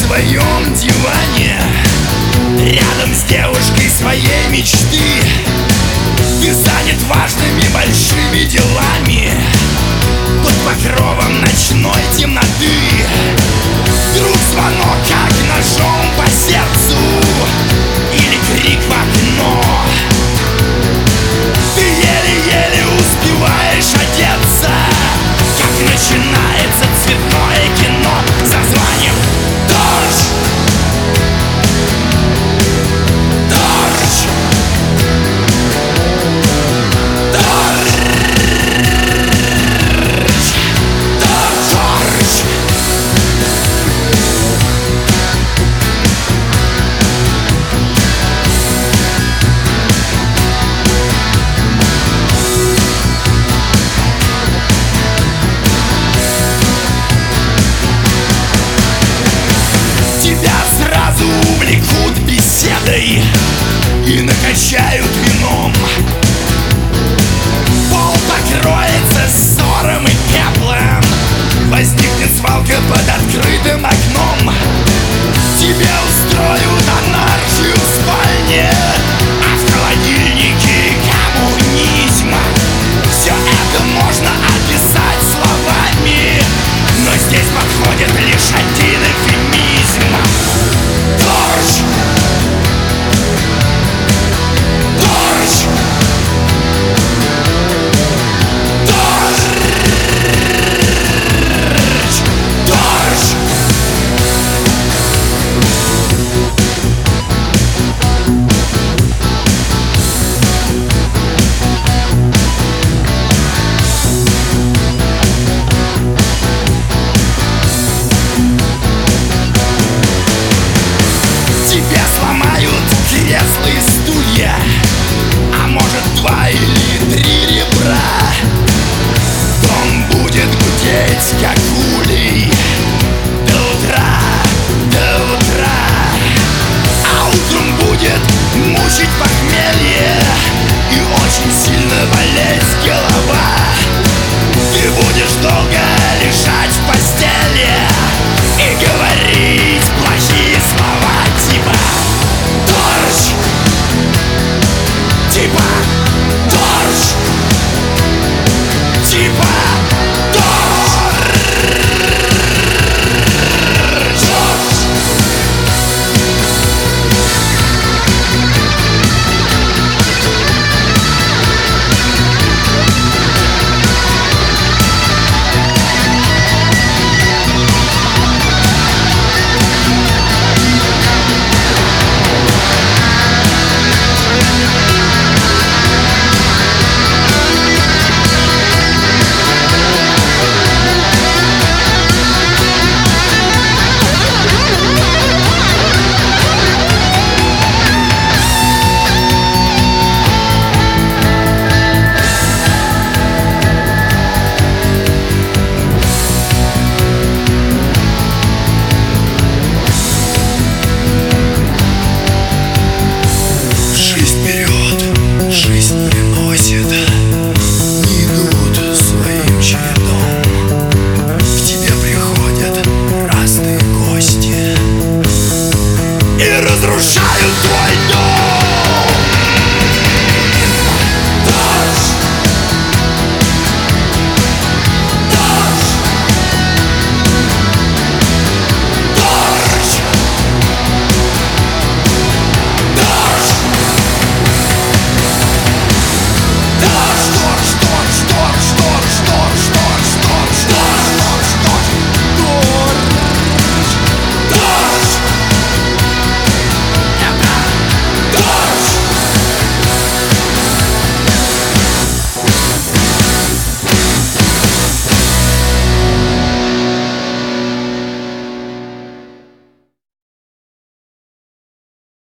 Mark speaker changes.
Speaker 1: своем диване, рядом с девушкой своей мечты. Ты занят важными большими делами под покровом ночной темноты. Вдруг звонок, как ножом по сердцу, или крик в окно. Ты еле-еле успеваешь одеться, как начинается цветное кино. Зазвонил дождь, дождь, дождь, дождь. Тебя сразу увлекут беседой и накачают вином. Пол покроется ссором и пеплом, возникнет свалка под открытым окном. Тебе устроят анархию в спальне, а в холодильнике коммунизм. Все это можно описать словами, но здесь подходит лишь один эвфемизм. Дождь,